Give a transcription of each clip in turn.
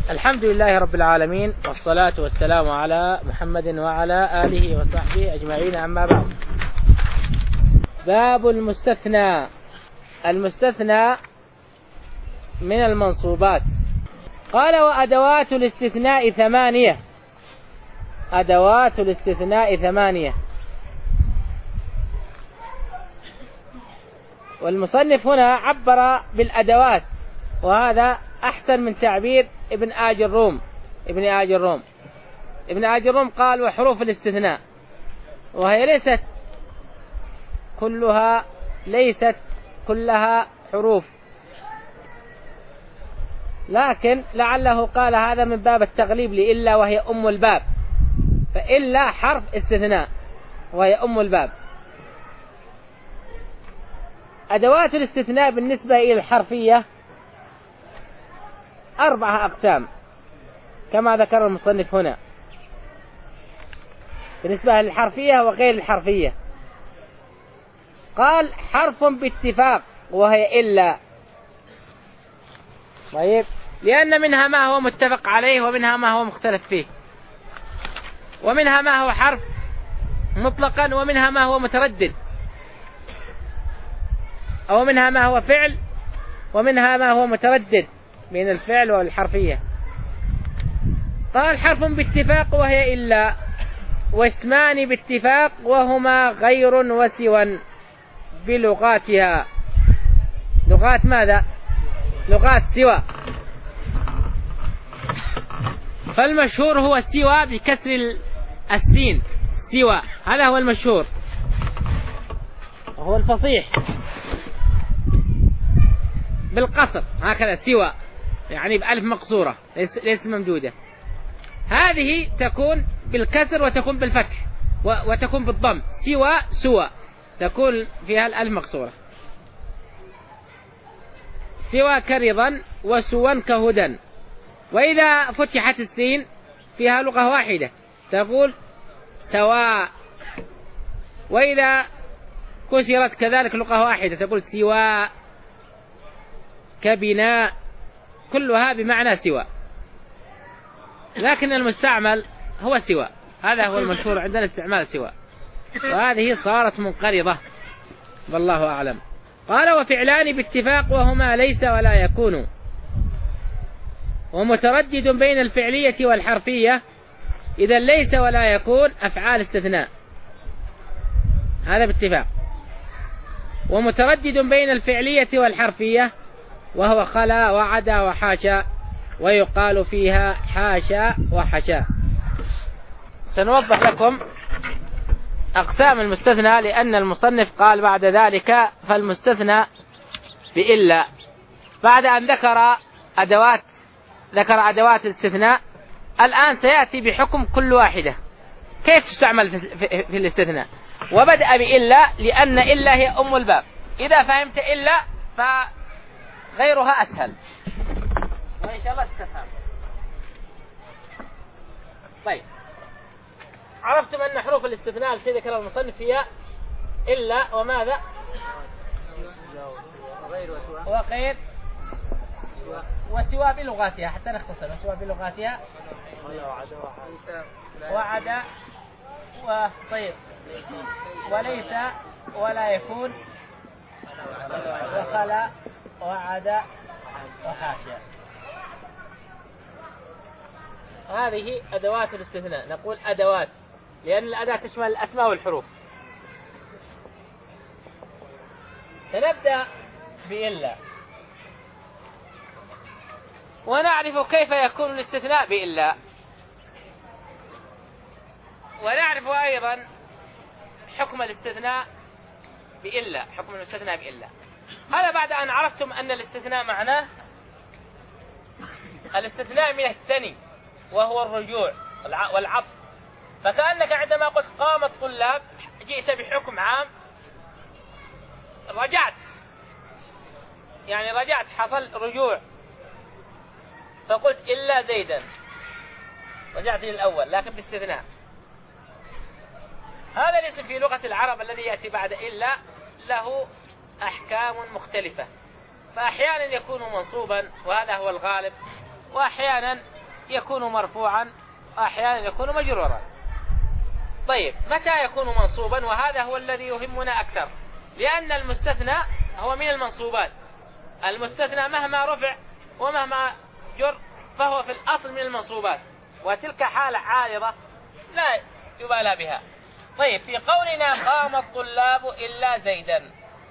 الحمد لله رب العالمين، والصلاة والسلام على محمد وعلى آله وصحبه أجمعين، أما بعد. باب المستثنى. المستثنى من المنصوبات. قال: وأدوات الاستثناء 8. أدوات الاستثناء 8. والمصنف هنا عبر بالأدوات، وهذا أحسن من تعبير ابن آج الروم. ابن آج الروم قال: وحروف الاستثناء، وهي ليست كلها حروف، لكن لعله قال هذا من باب التغليب لإلا، وهي أم الباب، فإلا حرف استثناء وهي أم الباب. أدوات الاستثناء بالنسبة إلى الحرفية 4 أقسام كما ذكر المصنف هنا، بالنسبة للحرفية وغير الحرفية. قال: حرف باتفاق، وهي إلا. طيب، لأن منها ما هو متفق عليه، ومنها ما هو مختلف فيه، ومنها ما هو حرف مطلقا، ومنها ما هو متردد، أو منها ما هو فعل، ومنها ما هو متردد بين الفعل والحرفية. قال: حرف باتفاق وهي إلا، واسمان باتفاق وهما غير وسوى بلغاتها. لغات ماذا؟ لغات سوى. فالمشهور هو سوى بكسر السين، سوى، هذا هو المشهور، وهو الفصيح بالقصر، هكذا سوى، يعني بألف مقصورة ليس ممدودة. هذه تكون بالكسر وتكون بالفتح وتكون بالضم. سوى تكون فيها الألف مقصورة. سوى كرضا، وسوا كهدى. وإذا فتحت السين فيها لغة واحدة تقول سواء، وإذا كسرت كذلك لغة واحدة تقول سواء، كبناء، كلها بمعنى سوى، لكن المستعمل هو سوى. هذا هو المشهور عندنا، استعمال سوى، وهذه صارت منقرضة والله أعلم. قال: وفعلان باتفاق وهما ليس ولا يكون، ومتردد بين الفعلية والحرفية. إذا ليس ولا يكون أفعال استثناء، هذا باتفاق. ومتردد بين الفعلية والحرفية، وهو خلا وعدا وحاشا، ويقال فيها حاشا وحشا. سنوضح لكم أقسام المستثنى، لأن المصنف قال بعد ذلك: فالمستثنى بإلا. بعد أن ذكر أدوات الاستثناء، الآن سيأتي بحكم كل واحدة كيف تستعمل في الاستثناء. وبدأ بإلا لأن إلا هي أم الباب. إذا فهمت إلا فغيرها أسهل، وإن شاء الله تستفهم. طيب، عرفتم أن حروف الاستثناء التي ذكر المصنف فيها إلا وماذا؟ وغير وسوى بلغاتها، حتى نختصر. وسوى بلغاتها وعدا وطيب، وليس ولا يكون، وخلا وعدا وحاشا. هذه أدوات الاستثناء. نقول أدوات لأن الأداة تشمل الأسماء والحروف. سنبدأ بإلا، ونعرف كيف يكون الاستثناء بإلا، ونعرف أيضا حكم الاستثناء بإلا، حكم الاستثناء بإلا. هذا بعد أن عرفتم أن الاستثناء معناه الاستثناء من الثني، وهو الرجوع والعطف. فكأنك عندما قلت قام الطلاب جئت بحكم عام، رجعت، يعني رجعت، حصل رجوع، فقلت إلا زيدا، رجعت للأول لكن باستثناء. هذا الاسم في لغة العرب الذي يأتي بعد إلا له أحكام مختلفة، فأحيانا يكون منصوبا وهذا هو الغالب، وأحيانا يكون مرفوعا وأحيانا يكون مجرورا. طيب متى يكون منصوبا؟ وهذا هو الذي يهمنا أكثر، لأن المستثنى هو من المنصوبات. المستثنى مهما رفع ومهما جر فهو في الأصل من المنصوبات، وتلك حالة عارضة لا يبالى بها. طيب في قولنا قام الطلاب إلا زيدا،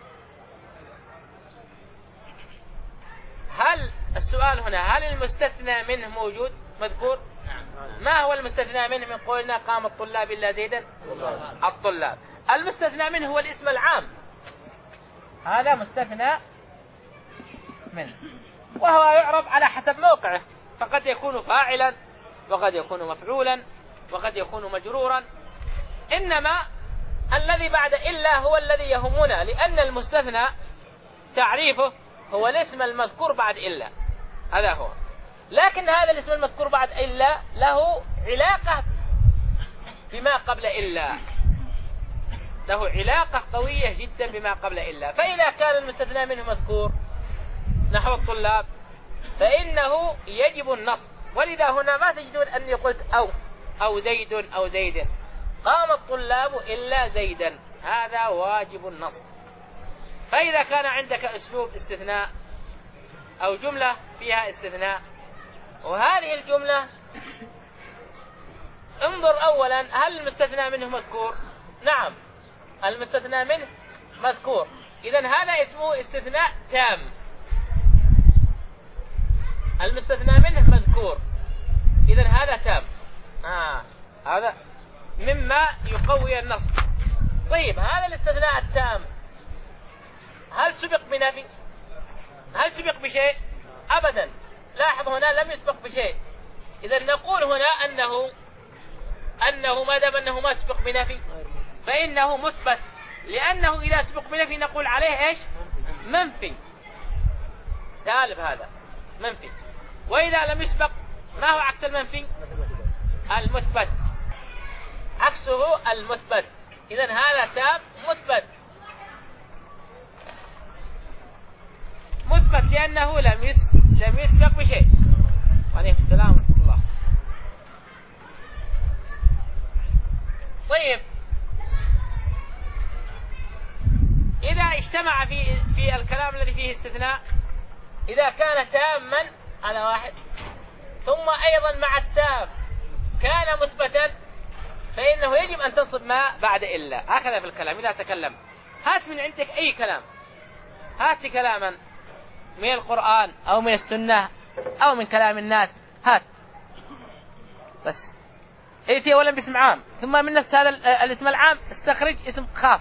هل السؤال هنا هل المستثنى منه موجود مذكور؟ ما هو المستثنى منه من قولنا قام الطلاب إلا زيدا؟ الطلاب. المستثنى منه هو الاسم العام، هذا مستثنى منه، وهو يعرب على حسب موقعه، فقد يكون فاعلا وقد يكون مفعولا وقد يكون مجرورا. إنما الذي بعد إلا هو الذي يهمنا، لأن المستثنى تعريفه هو الاسم المذكور بعد إلا، هذا هو. لكن هذا الاسم المذكور بعد إلا له علاقة بما قبل إلا، له علاقة قوية جدا بما قبل إلا. فإذا كان المستثنى منه مذكور نحو الطلاب فإنه يجب النصب، ولذا هنا ما تجدون أني قلت أو زيد أو زيد، قام الطلاب إلا زيدا، هذا واجب النصب. فإذا كان عندك أسلوب استثناء أو جملة فيها استثناء، وهذه الجملة انظر أولا هل المستثنى منه مذكور؟ نعم المستثنى منه مذكور، إذن هذا اسمه استثناء تام. المستثنى منه مذكور، إذن هذا تام، هذا مما يقوي النص. طيب هذا الاستثناء التام هل سبق بنفي؟ هل سبق بشيء؟ أبدا، لاحظ هنا لم يسبق بشيء. إذا نقول هنا أنه ما دام أنه ما سبق بنفي فإنه مثبت، لأنه إذا سبق بنفي نقول عليه إيش؟ منفي، سالب، هذا منفي. وإذا لم يسبق ما هو عكس المنفي؟ المثبت، عكسه المثبت. إذن هذا تام مثبت، مثبت لأنه لم يسبق بشيء. وعليكم السلام ورحمة الله. طيب إذا اجتمع في الكلام الذي فيه استثناء، إذا كان تاما على واحد ثم أيضا مع التام كان مثبتا فإنه يجب أن تنصب ما بعد إلا. هكذا في الكلام إذا تكلم، هات من عندك أي كلام، هات كلاما من القرآن أو من السنة أو من كلام الناس، هات بس ائتي أولا باسم عام، ثم من نفس هذا الاسم العام استخرج اسم خاص.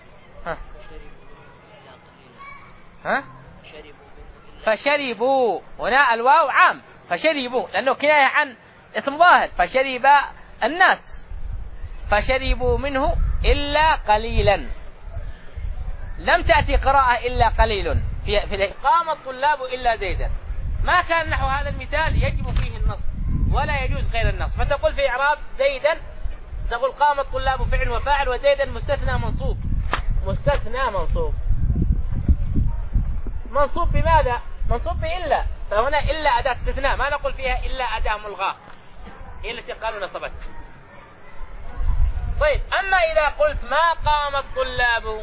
فشربوا، هنا الواو عام، فشربوا لأنه كناية عن اسم ظاهر، فشرب الناس، فشربوا منه إلا قليلا. لم تأتي قراءة إلا قليل في قام الطلاب إلا زيدا، ما كان نحو هذا المثال يجب فيه النصب ولا يجوز غير النصب. فتقول في إعراب زيدا تقول قام الطلاب فعل وفاعل، وزيدا مستثنى منصوب. مستثنى منصوب بماذا؟ منصوب بإلا، فهنا إلا أداة استثناء، ما نقول فيها إلا أداة ملغاة، هي التي قالوا نصبت. طيب أما إذا قلت ما قام الطلاب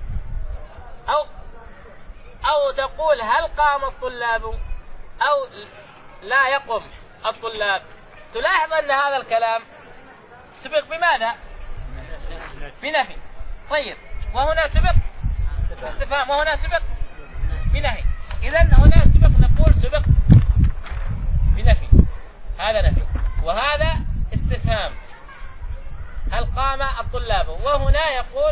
أو تقول هل قام الطلاب أو لا يقم الطلاب، تلاحظ أن هذا الكلام سبق بماذا؟ بنفي. طيب وهنا سبق استفهام، وهنا سبق بنهي. إذن هنا سبق، نقول سبق بنفي، هذا نفي وهذا استفهام، هل قام الطلاب، وهنا يقول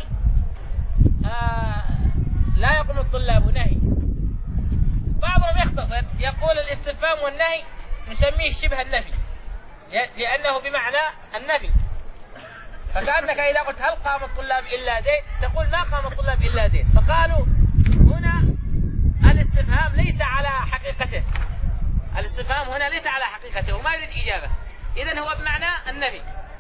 لا يقوم الطلاب، نهي. بعضهم يختصر يقول الاستفهام والنهي نسميه شبه النفي لأنه بمعنى النفي. فكأنك إذا قلت هل قام الطلاب إلا زيد تقول ما قام الطلاب إلا زيد، فقالوا هنا الاستفهام ليس على حقيقته، الاستفهام هنا ليس على حقيقته وما يريد إجابة، إذن هو بمعنى النفي.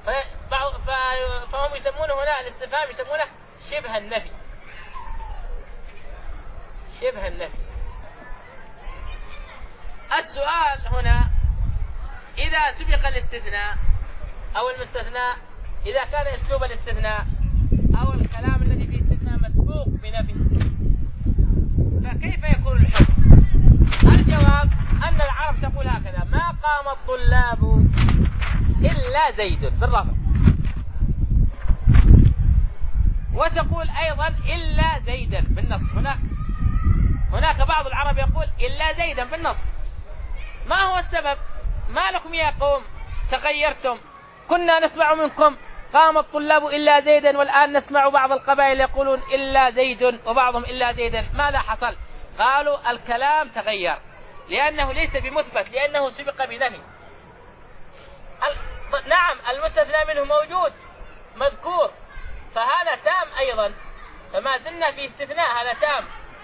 فهم يسمونه هنا الاستفهام يسمونه شبه النفي، شبه النفي. السؤال هنا إذا إذا سبق الاستثناء أو المستثنى، إذا كان أسلوب الاستثناء أو الكلام الذي فيه استثناء مسبوق بنفي، فكيف يكون الحكم؟ الجواب أن العرب تقول هكذا: ما قام الطلاب إلا زيد بالرفع، وتقول أيضا إلا زيدا بالنصب. هناك بعض العرب يقول إلا زيدا بالنصب. ما هو السبب؟ ما لكم يا قوم تغيرتم؟ كنا نسمع منكم قام الطلاب إلا زيدا، والآن نسمع بعض القبائل يقولون إلا زيد وبعضهم إلا زيدا. ماذا حصل؟ قالوا الكلام تغير لأنه ليس بمثبت، لأنه سبق بنفي. نعم المستثنى منه موجود مذكور، فهذا تام أيضا، فما زلنا في استثناء، هذا تام.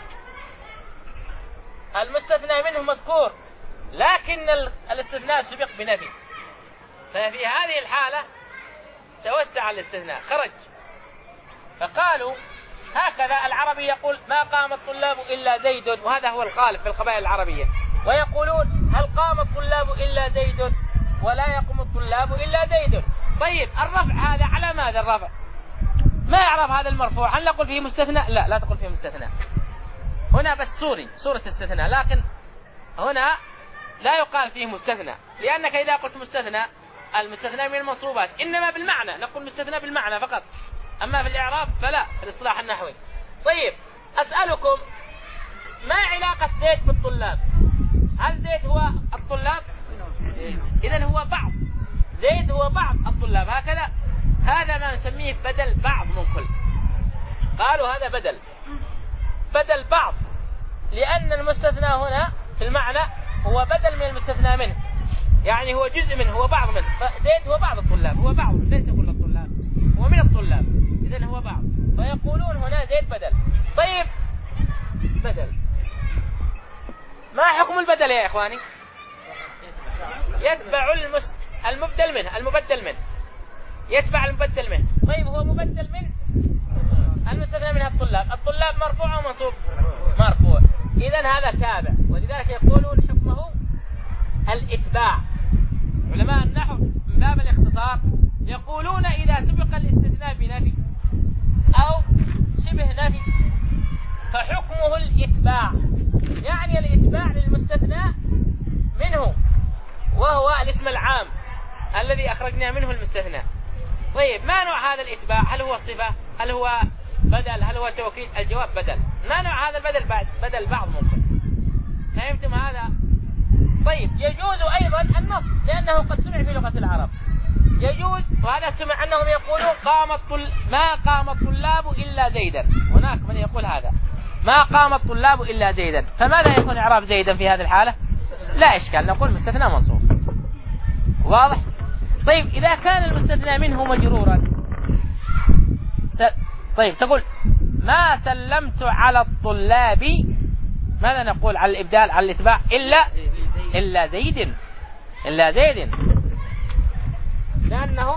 المستثنى منه مذكور لكن الاستثناء سبق بنفي، ففي هذه الحالة توسع الاستثناء خرج. فقالوا هكذا العربي يقول ما قام الطلاب إلا زيد، وهذا هو الغالب في القبائل العربية، ويقولون هل قام الطلاب إلا زيد ولا يقوم الطلاب إلا زيد. طيب الرفع هذا على ماذا الرفع؟ ما يعرف هذا المرفوع، هل نقول فيه مستثنى؟ لا تقول فيه مستثنى. هنا بس صورة استثناء، لكن هنا لا يقال فيه مستثنى، لأنك إذا قلت مستثنى المستثنى من المنصوبات، إنما بالمعنى نقول مستثنى بالمعنى فقط، أما في الإعراب فلا في الاصطلاح النحوي. طيب أسألكم ما علاقة زيد بالطلاب؟ هل زيد هو الطلاب؟ إذن هو بعض، زيد هو بعض الطلاب، هكذا. هذا ما نسميه بدل بعض من كل. قالوا هذا بدل بعض، لأن المستثنى هنا في المعنى هو بدل من المستثنى منه، يعني هو جزء منه، هو بعض منه. فزيد هو بعض الطلاب، هو بعض ليس كل الطلاب، هو من الطلاب، إذن هو بعض. فيقولون هنا زيد بدل. طيب بدل، ما حكم البدل يا إخواني؟ يتبع المبدل منه، يتبع المبدل منه. طيب هو مبدل منه المستثنى منها الطلاب مرفوع أو منصوب؟ مرفوع، إذن هذا تابع، ولذلك يقولون حكمه الإتباع. علماء النحو من باب الاختصار يقولون إذا سبق الاستثناء بنفي أو شبه نفي فحكمه الإتباع، يعني الإتباع للمستثنى منه، وهو الاسم العام الذي أخرجنا منه المستثنى. طيب ما نوع هذا الإتباع؟ هل هو صفة؟ هل هو بدل؟ هل هو توكيد؟ الجواب بدل. ما نوع هذا البدل؟ بدل بعض ممكن. فهمتم هذا؟ طيب يجوز أيضا النص، لأنه قد سمع في لغة العرب يجوز، وهذا سمع أنهم يقولون ما قام الطلاب إلا زيدا. هناك من يقول هذا ما قام الطلاب إلا زيدا، فماذا يكون إعراب زيدا في هذه الحالة؟ لا إشكال، نقول مستثنى منصوب. واضح؟ طيب إذا كان المستثنى منه مجرورا، طيب تقول ما سلمت على الطلاب، ماذا نقول على الإبدال على الإتباع؟ إلا زيد، لأنه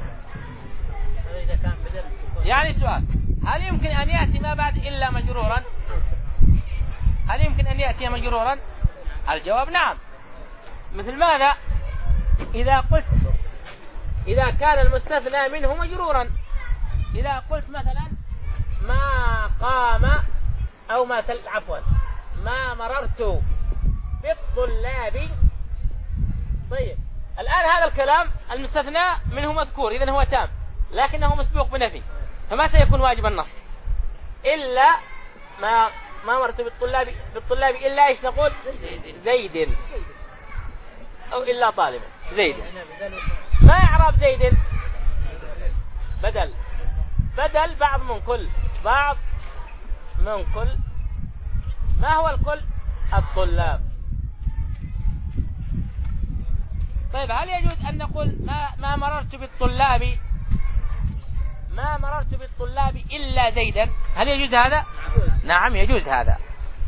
يعني سؤال، هل يمكن أن يأتي ما بعد إلا مجرورا؟ هل يمكن أن يأتي مجرورا؟ الجواب نعم. مثل ماذا؟ إذا كان المستثنى منه مجرورا، إذا قلت مثلا ما قام أو ما مررت بالطلاب. طيب الآن هذا الكلام المستثنى منه مذكور، إذن هو تام، لكنه مسبوق بنفي، فما سيكون واجب النص؟ إلا ما مررت بالطلاب إلا إيش نقول؟ زيد، أو إلا طالب زيد. ما إعراب زيد؟ بدل بعض من كل. ما هو الكل؟ الطلاب. طيب هل يجوز أن نقول ما مررت بالطلاب إلا زيدا؟ هل يجوز هذا؟ نعم يجوز هذا.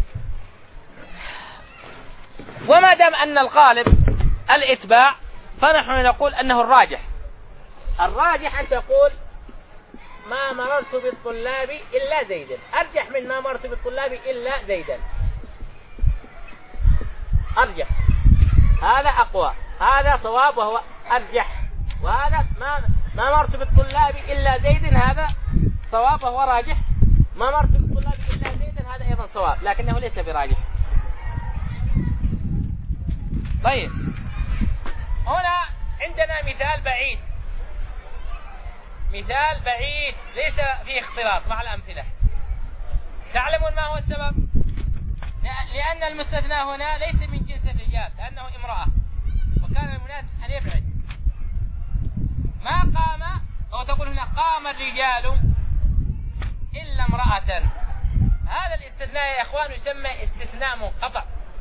وما دام أن الغالب الإتباع فنحن نقول أنه الراجح أن تقول ما مررت بالطلاب إلا زيدا، أرجح من ما مررت بالطلاب إلا زيدا، أرجح، هذا أقوى. هذا صواب وهو أرجح. وهذا ما مرت بالطلاب إلا زيد، هذا صواب وهو راجح. ما مرت بالطلاب إلا زيد هذا أيضا صواب لكنه ليس براجح. طيب هنا عندنا مثال بعيد، مثال بعيد ليس فيه اختلاط مع الأمثلة. تعلمون ما هو السبب؟ لأن المستثنى هنا ليس من جنس الرجال لأنه امرأة، وكان المناسب أن يبعد. ما قام، أو تقول هنا قام الرجال إلا امرأة. هذا الاستثناء يا إخوان يسمى استثناء منقطع.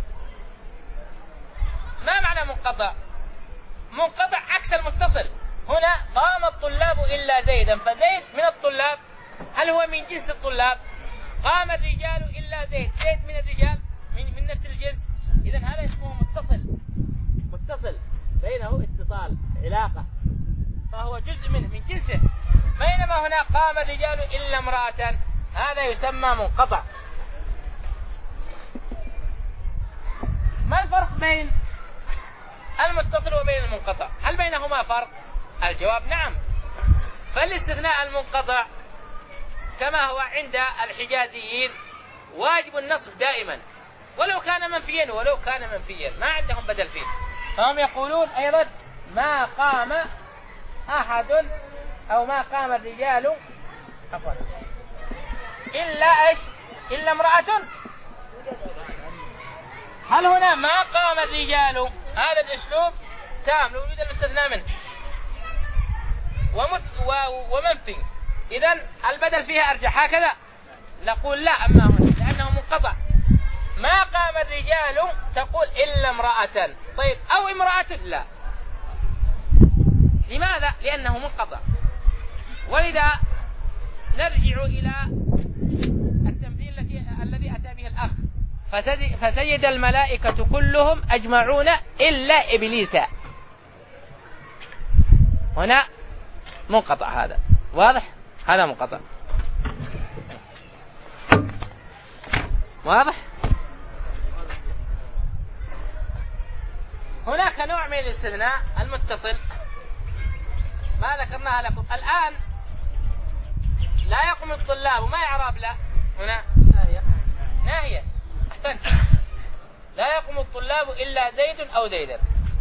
ما معنى منقطع؟ منقطع عكس المتصل. هنا قام الطلاب إلا زيدا، فزيد من الطلاب، هل هو من جنس الطلاب؟ قام الرجال إلا زيد، زيد من الرجال من نفس الجنس. إذن هذا اسمه متصل بينه اتصال علاقة، فهو جزء منه من جنسه. بينما هنا قام الرجال إلا امرأة، هذا يسمى منقطع. ما الفرق بين المتصل وبين المنقطع؟ هل بينهما فرق؟ الجواب نعم. فالاستثناء المنقطع كما هو عند الحجازيين واجب النصب دائما ولو كان منفيا ما عندهم بدل فيه. فهم يقولون أيضا ما قام أحد أو ما قام الرجال إلا امرأة. هل هنا ما قام الرجال هذا الأسلوب تام لو يوجد المستثنى منه ومنفي، إذن البدل فيها أرجح. هكذا نقول لا، أما هنا لأنه منقطع. ما قام الرجال تقول إلا امرأة. طيب أو امرأة، لا. لماذا؟ لأنه منقطع. ولذا نرجع إلى التمثيل الذي أتى به الأخ، فسجد الملائكة كلهم أجمعون إلا إبليس. هنا منقطع، هذا واضح، هذا منقطع واضح. هناك نوع من الاستثناء المتصل ما ذكرناها لكم الآن. لا يقوم الطلاب، وما يعرب لا هنا ناهية. أحسنت. لا يقوم الطلاب إلا زيد أو زيدا.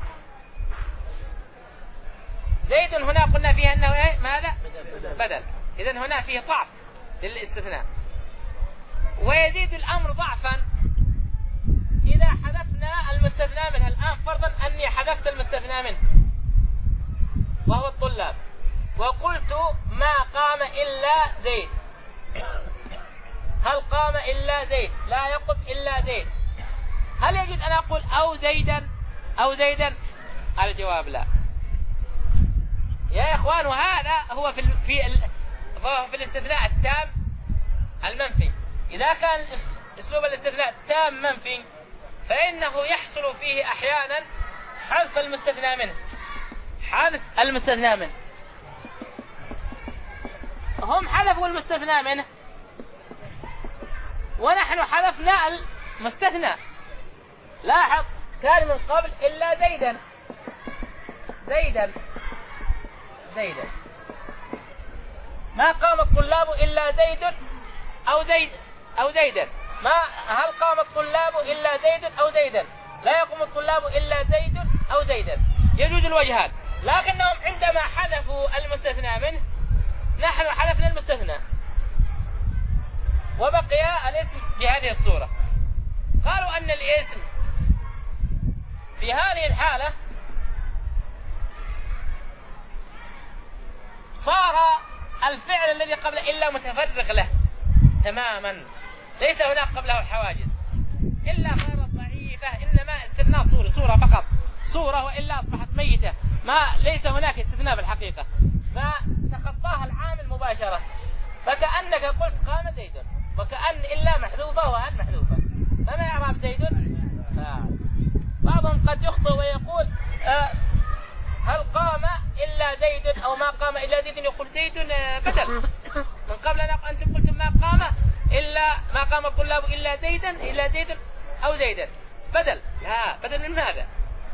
زيد هنا قلنا فيها أنه إيه؟ ماذا؟ بدل. إذن هنا فيه ضعف للاستثناء، ويزيد الأمر ضعفا إذا حذفنا المستثنى منه. الآن فرضا أني حذفت المستثنى منه وهو الطلاب، وقلت ما قام إلا زيد. هل قام إلا زيد؟ لا يقم إلا زيد. هل يجوز أن أقول أو زيدا؟ الجواب لا يا إخوان. وهذا هو في الاستثناء التام المنفي. إذا كان أسلوب الاستثناء تام منفي فإنه يحصل فيه أحيانا حذف المستثنى منه. هم حذفوا المستثنى منه ونحن حذفنا المستثنى. لاحظ كان من قبل إلا زيدا. ما قام الطلاب إلا زيد أو زيدا. هل قام الطلاب إلا زيد أو زيدا؟ لا يقوم الطلاب إلا زيد أو زيدا. يجوز الوجهان، لكنهم عندما حذفوا المستثنى منه نحن حذفنا المستثنى وبقي الاسم بهذه الصورة. قالوا أن الاسم في هذه الحالة صار الفعل الذي قبل إلا متفرغ له تماما، ليس هناك قبله الحواجز إلا صارت ضعيفة، إنما استثناء صورة فقط، صورة، وإلا أصبحت ميتة، ليس هناك استثناء بالحقيقة، فتخطاها العامل مباشرة. فكأنك قلت قام زيد، وكأن إلا محذوفة وهل محذوفة، فما يعرف زيد. بعضهم قد يخطئ ويقول هل قام إلا زيد أو ما قام إلا زيد، يقول زيد بدل من قبل أنتم قلتم ما قام الطلاب إلا زيد أو زيدا بدل. لا، بدل من ماذا؟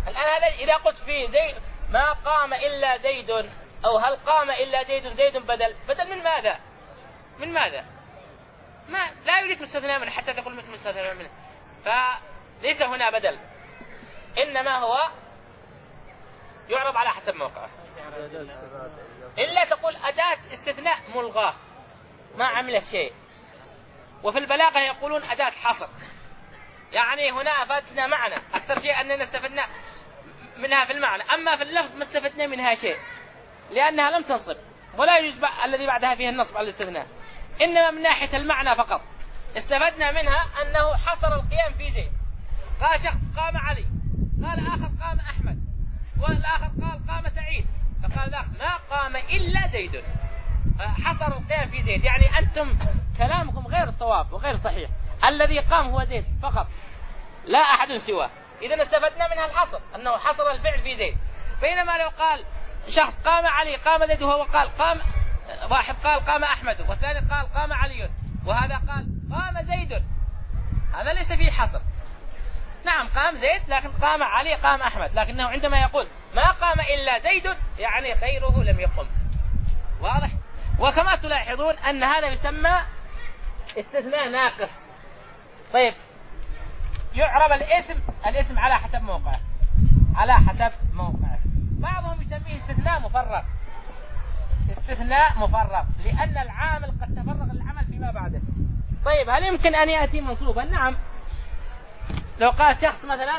الآن هذا إذا قلت فيه زيد ما قام إلا زيد، أو هل قام إلا زيد، زيد بدل من ماذا؟ من ماذا؟ ما لا يوجد مستثنى منه حتى تقول مثل مستثنى منه، فليس هنا بدل، إنما هو يعرض على حسب موقعه. إلا تقول أداة استثناء ملغاة ما عمل شيء. وفي البلاغة يقولون أداة حصر، يعني هنا أفادتنا معنى أكثر شيء أننا استفدنا منها في المعنى، أما في اللفظ ما استفدنا منها شيء لأنها لم تنصب، ولا يجب الذي بعدها فيه النصب على الاستثناء، إنما من ناحية المعنى فقط استفدنا منها أنه حصر القيام في زيد. قال شخص قام علي، قال آخر قام أحمد، والآخر قال قام سعيد، فقال الآخر ما قام إلا زيد، حصر القيام في زيد. يعني أنتم كلامكم غير صواب وغير صحيح، الذي قام هو زيد فقط لا أحد سواه. إذا استفدنا منها الحصر، أنه حصر الفعل في زيد. بينما لو قال شخص قام علي قام زيد، وهو قال قام، واحد قال قام أحمد، والثاني قال قام علي، وهذا قال قام زيد، هذا ليس فيه حصر. نعم قام زيد، لكن قام علي قام أحمد، لكنه عندما يقول ما قام إلا زيد يعني غيره لم يقم. واضح؟ وكما تلاحظون أن هذا يسمى استثناء ناقص. طيب يعرب الاسم على حسب موقعه، على حسب موقعه. بعضهم يسميه استثناء مفرغ، استثناء مفرغ لأن العامل قد تفرغ العمل فيما بعده. طيب هل يمكن أن يأتي منصوبا؟ نعم. لو قال شخص مثلا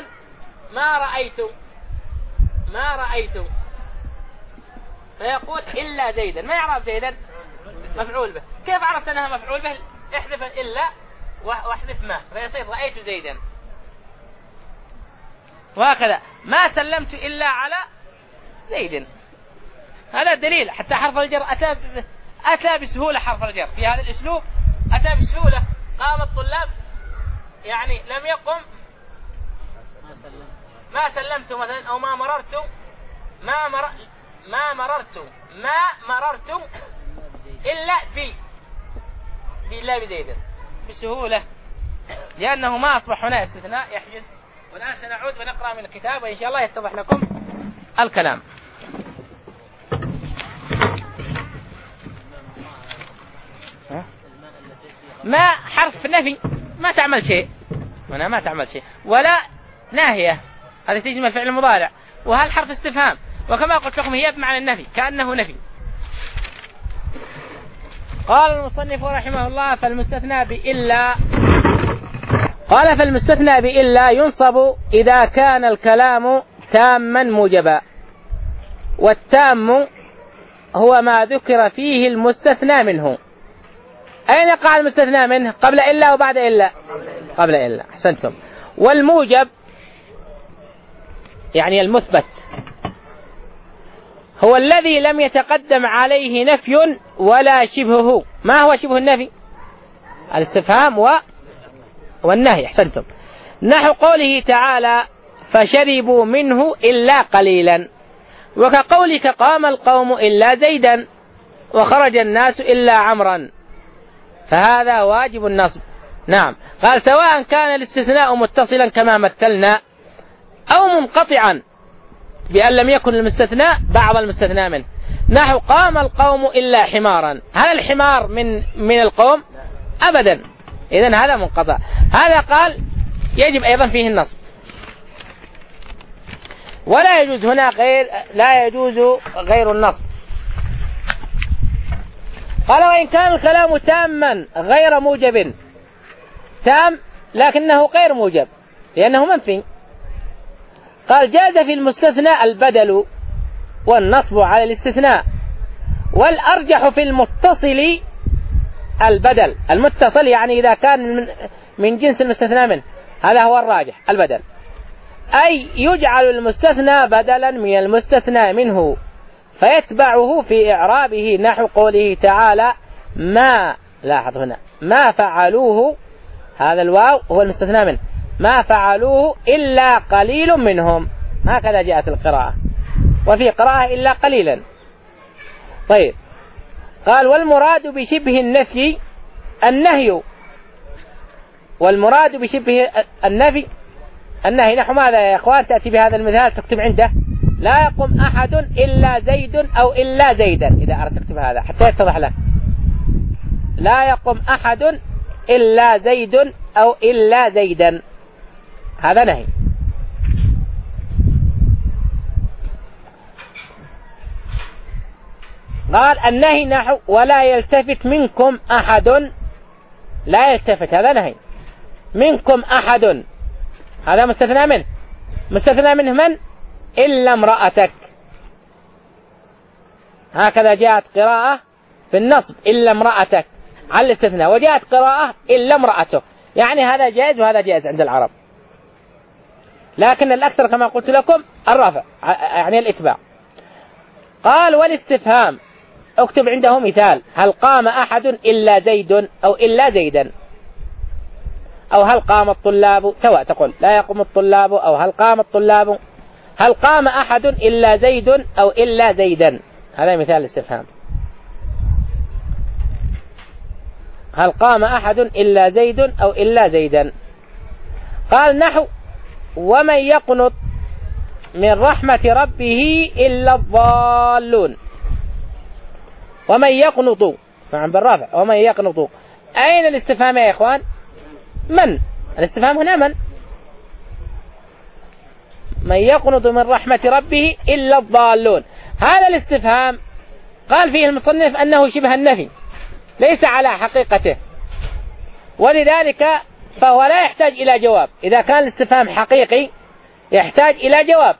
ما رأيت فيقول إلا زيدا، ما يعرف زيدا مفعول به. كيف عرفت أنها مفعول به؟ احذف إلا واحذف ما فيصير رأيت زيدا. وهكذا ما سلمت إلا على زيد، هذا دليل. حتى حرف الجر أتى بسهولة، حرف الجر في هذا الأسلوب أتى بسهولة. قام الطلاب يعني لم يقم ما سلمت مثلا، أو ما مررت إلا بزيد بسهولة، لأنه ما أصبح هنا استثناء يحجز. والآن سنعود ونقرأ من الكتاب وإن شاء الله يتضح لكم الكلام. ما حرف نفي ما تعمل شيء هنا، ما تعمل شيء، ولا ناهية هذا تجمع الفعل المضارع، وهل حرف استفهام، وكما قلت لكم هي بمعنى النفي كأنه نفي. قال المصنف رحمه الله فالمستثنى بإلا، قال فالمستثنى بإلا ينصب إذا كان الكلام تاما موجبا، والتام هو ما ذكر فيه المستثنى منه. أين يقع المستثنى منه؟ قبل إلا وبعد إلا؟ قبل إلا، أحسنتم. والموجب يعني المثبت هو الذي لم يتقدم عليه نفي ولا شبهه. ما هو شبه النفي؟ الاستفهام والنهي، أحسنتم. نحو قوله تعالى فشربوا منه إلا قليلا، وكقولك قام القوم إلا زيدا، وخرج الناس إلا عمرا، فهذا واجب النصب. نعم. قال سواء كان الاستثناء متصلا كما مثلنا أو منقطعا بأن لم يكن المستثناء بعض المستثنى منه. نحو قام القوم إلا حمارا، هل الحمار من القوم؟ أبدا، إذن هذا منقطع. هذا قال يجب أيضا فيه النصب، ولا يجوز هنا لا يجوز غير النصب. قال وإن كان الكلام تاما غير موجب، تام لكنه غير موجب لأنه منفي. قال جاز في المستثنى البدل والنصب على الاستثناء، والأرجح في المتصل البدل. المتصل يعني إذا كان من جنس المستثنى منه، هذا هو الراجح البدل، أي يجعل المستثنى بدلا من المستثنى منه فيتبعه في إعرابه. نحو قوله تعالى ما، لاحظ هنا ما فعلوه، هذا الواو هو المستثنى منه، ما فعلوه إلا قليل منهم، هكذا جاءت القراءة، وفي قراءة إلا قليلا. طيب قال والمراد بشبه النفي النهي، والمراد بشبه النفي النهي نحو ماذا يا إخوان؟ تأتي بهذا المثال تكتب عنده لا يقوم أحد إلا زيد أو إلا زيدا، إذا أردت تكتب هذا حتى يتضح لك. لا يقوم أحد إلا زيد أو إلا زيدا، هذا نهي. قال النهي نحو ولا يلتفت منكم أحد، لا يلتفت هذا نهي. منكم أحد هذا مستثنى منه، مستثنى منه من؟ إلا امرأتك. هكذا جاءت قراءة في النصب إلا امرأتك على الاستثناء، وجاءت قراءة إلا امرأته، يعني هذا جائز وهذا جائز عند العرب، لكن الأكثر كما قلت لكم الرفع يعني الإتباع. قال والاستفهام اكتب عنده مثال هل قام أحد إلا زيد أو إلا زيدا، أو هل قام الطلاب، سواء تقول لا يقوم الطلاب أو هل قام الطلاب، هل قام أحد إلا زيد أو إلا زيدا، هذا مثال الاستفهام. هل قام أحد إلا زيد أو إلا زيدا. قال نحو ومن يقنط من رحمة ربه إلا الضالون. ومن يقنط مع بالرافع، ومن يقنط، أين الاستفهام يا إخوان؟ من؟ الاستفهام هنا من؟ من يقنط من رحمة ربه إلا الضالون. هذا الاستفهام قال فيه المصنف أنه شبه النفي ليس على حقيقته، ولذلك فهو لا يحتاج إلى جواب. إذا كان الاستفهام حقيقي يحتاج إلى جواب.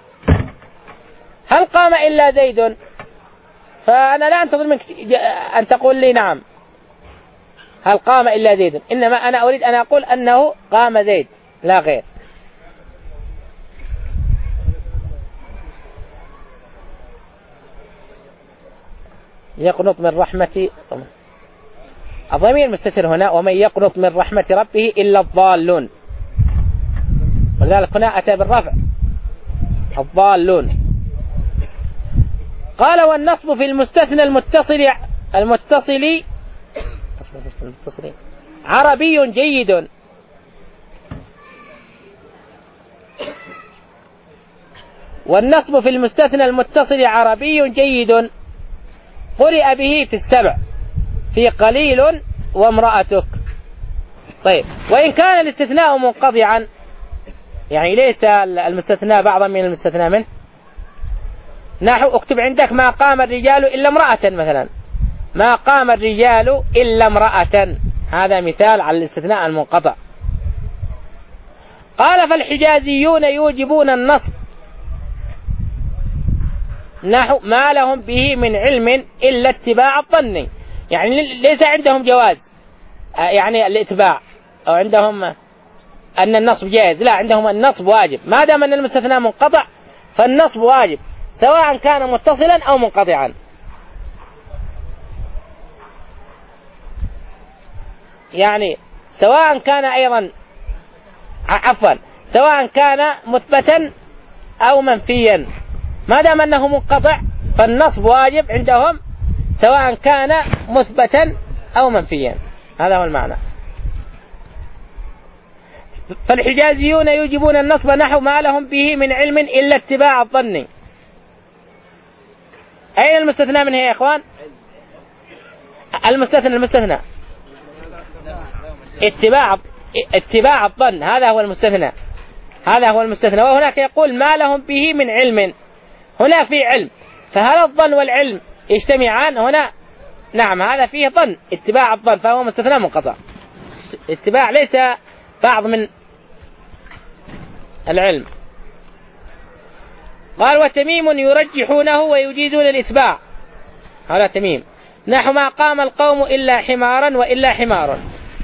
هل قام إلا زيد؟ فأنا لا أنتظر منك أن تقول لي نعم هل قام إلا زيد، إنما أنا أريد أن أقول أنه قام زيد لا غير. يقنط من رحمة، الضمير المستتر هنا ومن يقنط من رحمة ربه إلا الضالون، ولذلك هنا أتى بالرفع الضالون. قال والنصب في المستثنى المتصل عربي جيد. والنصب في المستثنى المتصل عربي جيد قرئ به في السبع في قليل وامرأتك. طيب وإن كان الاستثناء منقطعا، يعني ليس المستثنى بعضا من المستثنى منه، نحو اكتب عندك ما قام الرجال إلا امرأة مثلا، ما قام الرجال إلا امرأة، هذا مثال على الاستثناء المنقطع. قال فالحجازيون يوجبون النصب نحو ما لهم به من علم إلا اتباع الظن، يعني ليس عندهم جواز يعني الاتباع أو عندهم أن النصب جائز، لا عندهم النصب واجب، ما دام أن المستثنى منقطع فالنصب واجب سواء كان متصلا أو منقطعا. يعني سواء كان أيضا سواء كان مثبتا أو منفيا، ما دام أنه منقطع فالنصب واجب عندهم سواء كان مثبتا أو منفيا، هذا هو المعنى. فالحجازيون يوجبون النصب نحو ما لهم به من علم إلا اتباع الظن. أين المستثنى منه يا إخوان؟ المستثنى اتباع الظن، هذا هو المستثنى، هذا هو المستثنى. وهناك يقول ما لهم به من علم، هنا في علم، فهل الظن والعلم يجتمعان هنا؟ نعم هذا فيه ظن، اتباع الظن، فهو مستثنى منقطع، اتباع ليس بعض من العلم. قال وتميم يرجحونه ويجيزون الاتباع، هذا تميم نحو ما قام القوم إلا حمارا وإلا حمار،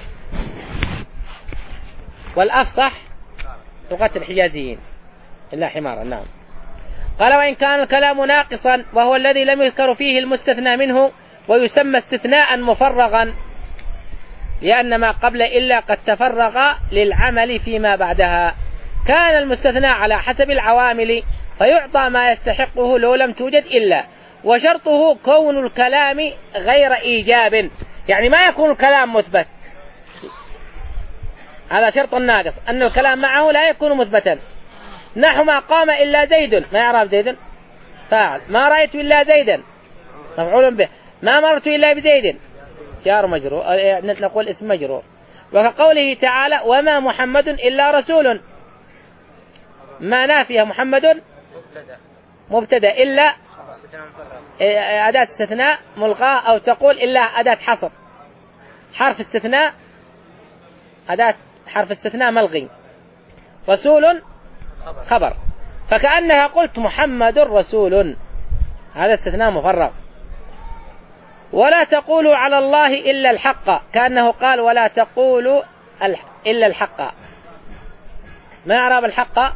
والأفصح لغة الحجازيين إلا حمارا. نعم. قال وإن كان الكلام ناقصا وهو الذي لم يذكر فيه المستثنى منه ويسمى استثناء مفرغا، لأن ما قبل إلا قد تفرغ للعمل فيما بعدها، كان المستثنى على حسب العوامل فيعطى ما يستحقه لو لم توجد إلا، وشرطه كون الكلام غير إيجاب، يعني ما يكون الكلام مثبت، هذا شرط ناقص أن الكلام معه لا يكون مثبتا. نحو ما قام إلا زيد، ما يعرف زيد فاعل. ما رأيت إلا زيدا مفعول به. ما مرت إلا بزيد جار مجرور، نقول اسم مجرور. وكقوله تعالى وما محمد إلا رسول، ما نافية محمد مبتدا إلا أداة استثناء ملغاة، أو تقول إلا أداة حصر، حرف استثناء أداة حرف استثناء ملغي، رسول خبر، فكأنها قلت محمد رسول، هذا استثناء مفرغ. ولا تقولوا على الله إلا الحق، كأنه قال ولا تقولوا إلا الحق. ما إعراب الحق؟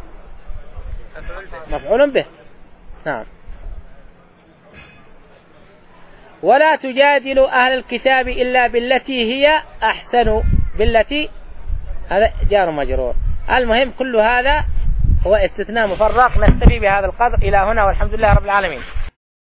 مفعول به. نعم. ولا تجادلوا أهل الكتاب إلا بالتي هي أحسن، بالتي هذا جار مجرور. المهم كل هذا هو استثناء مفرغ. نستفي بهذا القدر إلى هنا، والحمد لله رب العالمين.